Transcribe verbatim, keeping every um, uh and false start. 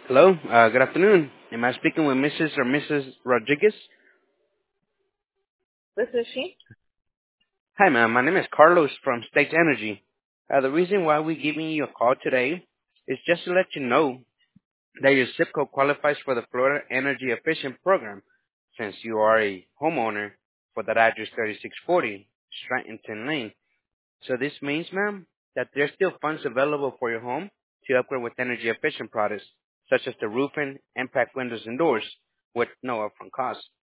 Hello, uh, good afternoon. Am I speaking with Missus or Missus Rodriguez? This is she. Hi, ma'am. My name is Carlos from State Energy. Uh, the reason why we're giving you a call today is just to let you know that your zip code qualifies for the Florida Energy Efficient Program, since you are a homeowner for that address thirty-six forty Stratton Lane. So this means, ma'am, that there's still funds available for your home to upgrade with energy efficient products, such as the roofing, impact windows and doors, with no upfront cost.